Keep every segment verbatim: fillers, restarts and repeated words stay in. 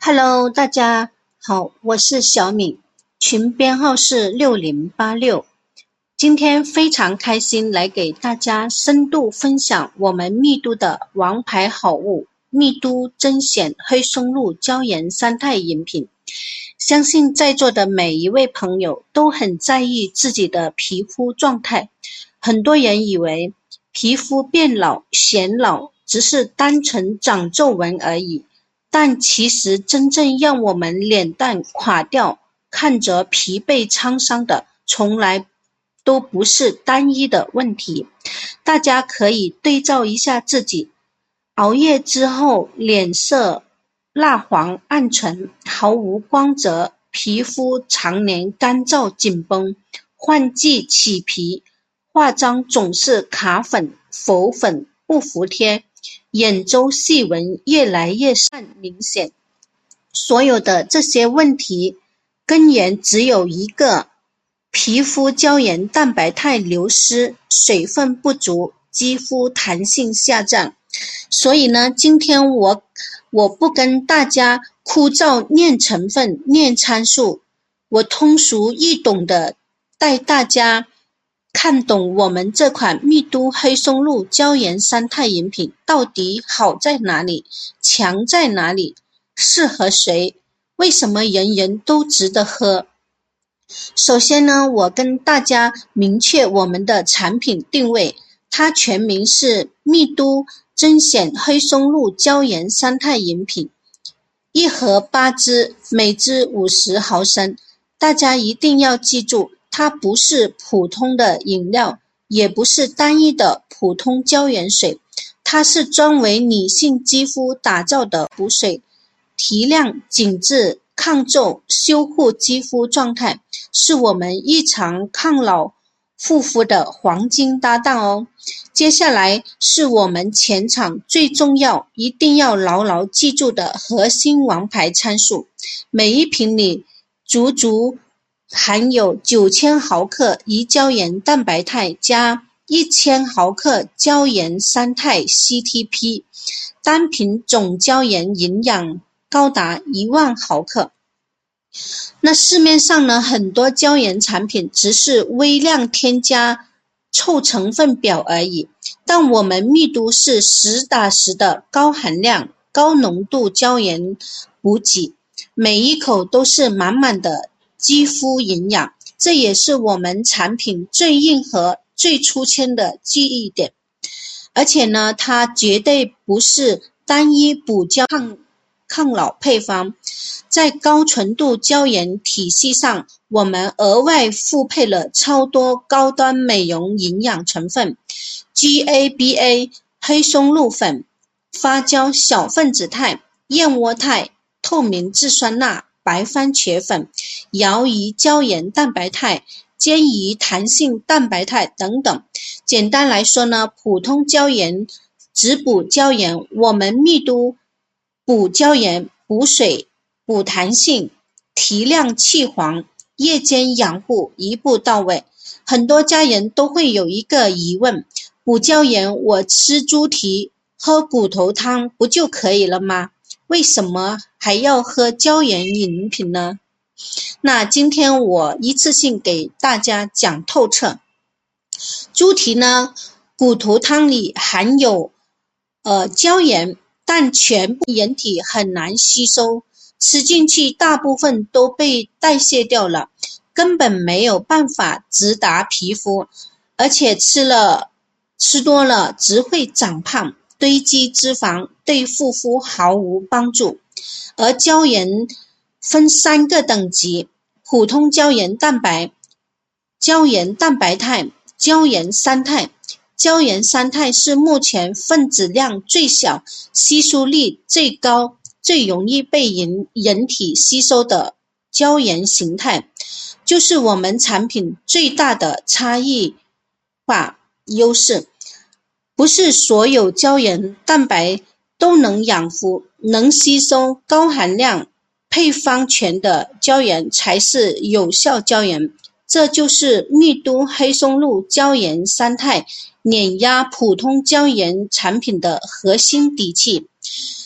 Hello，大家好，我是小敏，群编号是六零八六。今天非常开心来给大家深度分享我们密都的王牌好物密都珍显黑松露椒盐三肽饮品。相信在座的每一位朋友都很在意自己的皮肤状态，很多人以为皮肤变老显老只是单纯长皱纹而已，但其实真正让我们脸蛋垮掉看着疲惫沧桑的从来都不是单一的问题。大家可以对照一下自己，熬夜之后脸色蜡黄暗沉，毫无光泽，皮肤常年干燥紧绷，换季起皮，化妆总是卡粉浮粉不服帖，眼周细纹越来越散明显。所有的这些问题根源只有一个，皮肤胶原蛋白肽流失，水分不足，肌肤弹性下降。所以呢，今天我我不跟大家枯燥念成分念参数，我通俗易懂的带大家看懂我们这款密都黑松露椒盐三肽饮品到底好在哪里，强在哪里，适合谁，为什么人人都值得喝。首先呢，我跟大家明确我们的产品定位，它全名是密都珍显黑松露椒盐三肽饮品，一盒八支，每支五十毫升。大家一定要记住，它不是普通的饮料，也不是单一的普通胶原水，它是专为女性肌肤打造的补水、提亮、紧致、抗皱、修护肌肤状态，是我们日常抗老护肤的黄金搭档哦。接下来是我们前场最重要一定要牢牢记住的核心王牌参数，每一瓶里足足含有九千毫克胰胶原蛋白肽加一千毫克胶原三肽 C T P， 单瓶总胶原营养高达一万毫克。那市面上呢，很多胶原产品只是微量添加凑成分表而已，但我们密都是实打实的高含量高浓度胶原补给，每一口都是满满的肌肤营养，这也是我们产品最硬核最出圈的记忆点。而且呢，它绝对不是单一补胶抗抗老配方，在高纯度胶原体系上，我们额外复配了超多高端美容营养成分 G A B A、 黑松露粉、发酵小分子肽、燕窝肽、透明质酸钠、白番茄粉、摇胰胶原蛋白肽、坚胰弹性蛋白肽等等。简单来说呢，普通胶原只补胶原，我们密都补胶原、补水、补弹性、提亮去黄、夜间养护，一步到位。很多家人都会有一个疑问，补胶原我吃猪蹄喝骨头汤不就可以了吗？为什么还要喝胶原饮品呢？那今天我一次性给大家讲透彻。猪蹄呢，骨头汤里含有呃胶原，但全部人体很难吸收，吃进去大部分都被代谢掉了，根本没有办法直达皮肤，而且吃了吃多了只会长胖堆积脂肪，对护肤毫无帮助。而胶原分三个等级，普通胶原蛋白、胶原蛋白肽、胶原三肽。胶原三肽是目前分子量最小、吸收力最高、最容易被人人体吸收的胶原形态，就是我们产品最大的差异化优势。不是所有胶原蛋白都能养肤、能吸收高含量、配方全的胶原才是有效胶原，这就是密都黑松露胶原三肽碾压普通胶原产品的核心底气。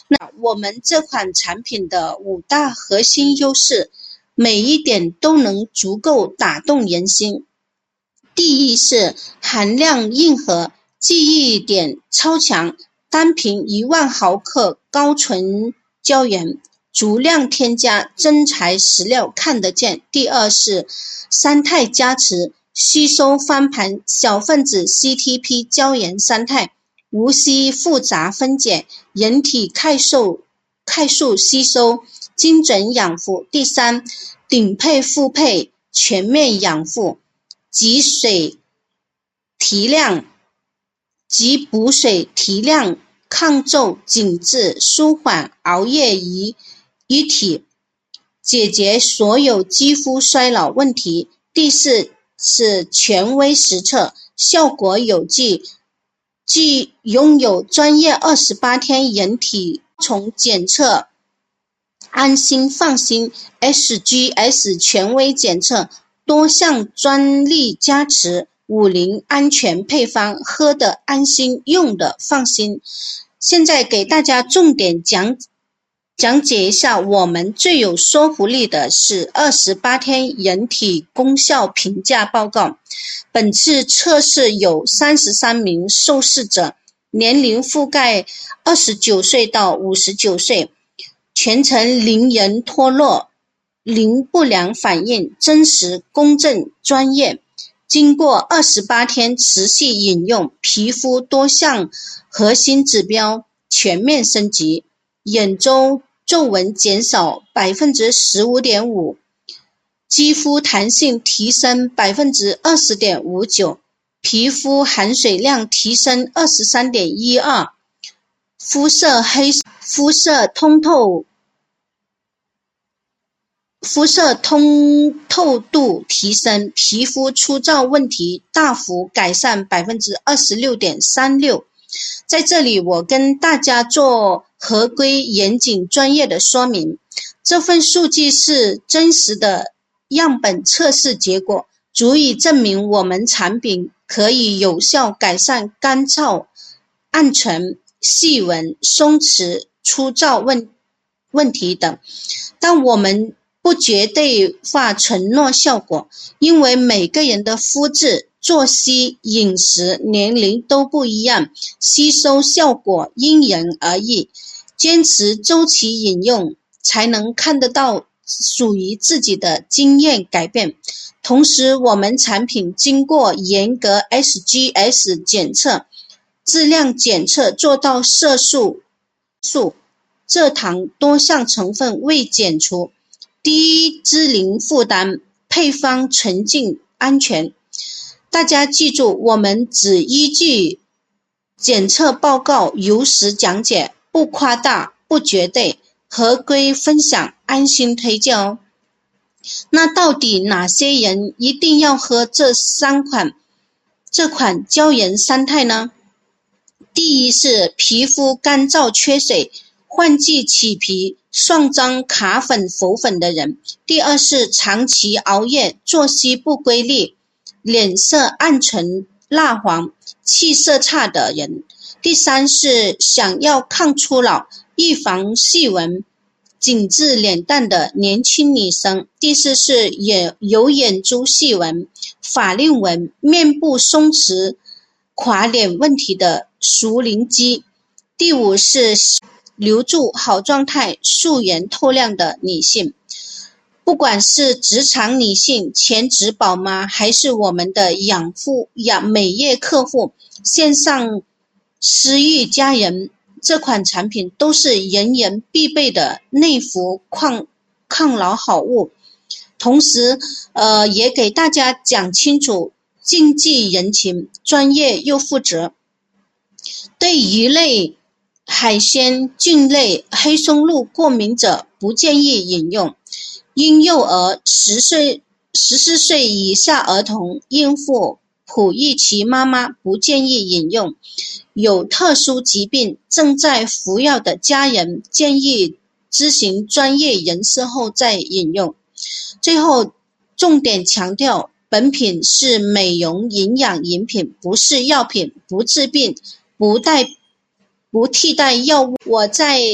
那我们这款产品的五大核心优势，每一点都能足够打动人心。第一是含量硬核，记忆点超强，单瓶一万毫克高纯胶原，足量添加，真材实料看得见。第二是三肽加持，吸收翻盘，小分子 C T P 胶原三肽，无需复杂分解，人体快速快速吸收，精准养护。第三，顶配复配，全面养护，集水提亮，集补水提亮，抗皱紧致，舒缓熬夜于一体，解决所有肌肤衰老问题。第四是权威实测，效果有据，既拥有专业二十八天人体从检测，安心放心 S G S 权威检测，多项专利加持，五零安全配方，喝的安心，用的放心。现在给大家重点讲讲解一下，我们最有说服力的是二十八天人体功效评价报告。本次测试有三十三名受试者，年龄覆盖二十九岁到五十九岁，全程零人脱落，零不良反应，真实公正专业。经过二十八天持续饮用，皮肤多项核心指标全面升级，眼周皱纹减少 百分之十五点五， 肌肤弹性提升 百分之二十点五九， 皮肤含水量提升 二十三点一二， 肤色黑肤色通透肤色通透度提升，皮肤粗糙问题大幅改善 百分之二十六点三六。 在这里我跟大家做合规严谨专业的说明，这份数据是真实的样本测试结果，足以证明我们产品可以有效改善干燥、暗沉、细纹、松弛、粗糙问问题等。但我们不绝对化承诺效果，因为每个人的肤质、作息、饮食、年龄都不一样，吸收效果因人而异。坚持周期饮用，才能看得到属于自己的经验改变。同时，我们产品经过严格 S G S 检测，质量检测做到色素、素、蔗糖多项成分未检出，低脂零负担，配方纯净安全。大家记住，我们只依据检测报告如实讲解，不夸大，不绝对，合规分享，安心推荐哦。那到底哪些人一定要喝这三款这款胶原三肽呢？第一是皮肤干燥缺水、换季起皮、上妆卡粉浮粉的人。第二是长期熬夜、作息不规律、脸色暗沉蜡黄、气色差的人。第三是想要抗初老、预防细纹、紧致脸蛋的年轻女生。第四是有有眼珠细纹、法令纹、面部松弛垮脸问题的熟龄肌。第五是留住好状态、素颜透亮的女性。不管是职场女性、全职宝妈，还是我们的养护养美业客户、线上私域家人，这款产品都是人人必备的内服抗抗老好物。同时呃，也给大家讲清楚经济人情，专业又负责。对鱼类、海鲜、菌类、黑松露过敏者不建议饮用。婴幼儿、十岁、十四岁以下儿童、孕妇、哺育期妈妈不建议饮用。有特殊疾病正在服药的家人建议咨询专业人士后再饮用。最后重点强调，本品是美容营养饮品，不是药品，不治病，不带不替代药物。我在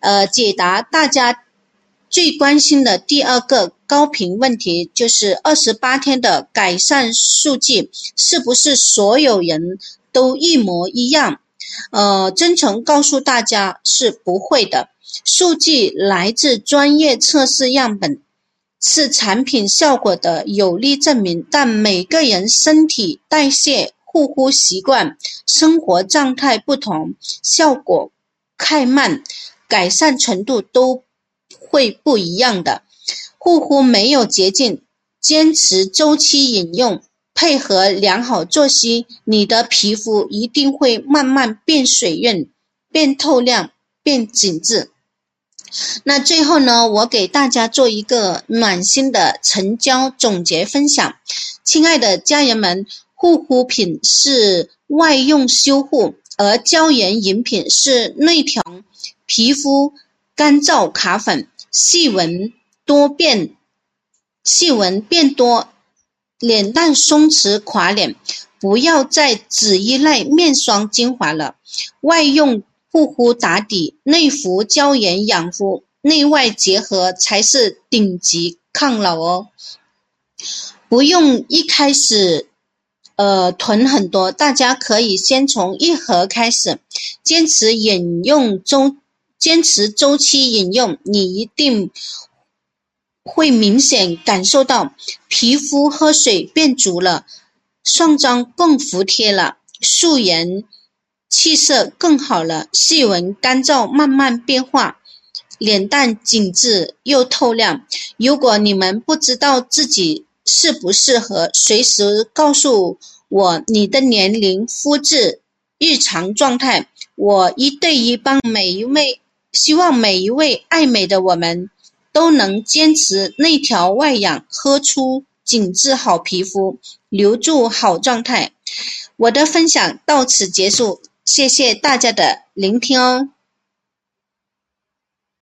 呃，解答大家最关心的第二个高频问题，就是二十八天的改善数据是不是所有人都一模一样？呃，真诚告诉大家是不会的。数据来自专业测试样本，是产品效果的有力证明，但每个人身体代谢、护肤习惯、生活状态不同，效果快慢、改善程度都会不一样的。护肤没有捷径，坚持周期饮用，配合良好作息，你的皮肤一定会慢慢变水润、变透亮、变紧致。那最后呢，我给大家做一个暖心的成交总结分享。亲爱的家人们，护肤品是外用修护，而胶原饮品是内调皮肤干燥卡粉，细纹多变细纹变多，脸蛋松弛垮脸。不要再只依赖面霜精华了，外用护肤打底，内服胶原养肤，内外结合才是顶级抗老哦。不用一开始呃囤很多，大家可以先从一盒开始，坚持饮用周坚持周期饮用，你一定会明显感受到皮肤喝水变足了，上妆更服帖了，素颜气色更好了，细纹干燥慢慢变化，脸蛋紧致又透亮。如果你们不知道自己适不适合，随时告诉我你的年龄、肤质、日常状态，我一对一帮每一位，希望每一位爱美的我们都能坚持内调外养，喝出紧致好皮肤，留住好状态。我的分享到此结束，谢谢大家的聆听哦。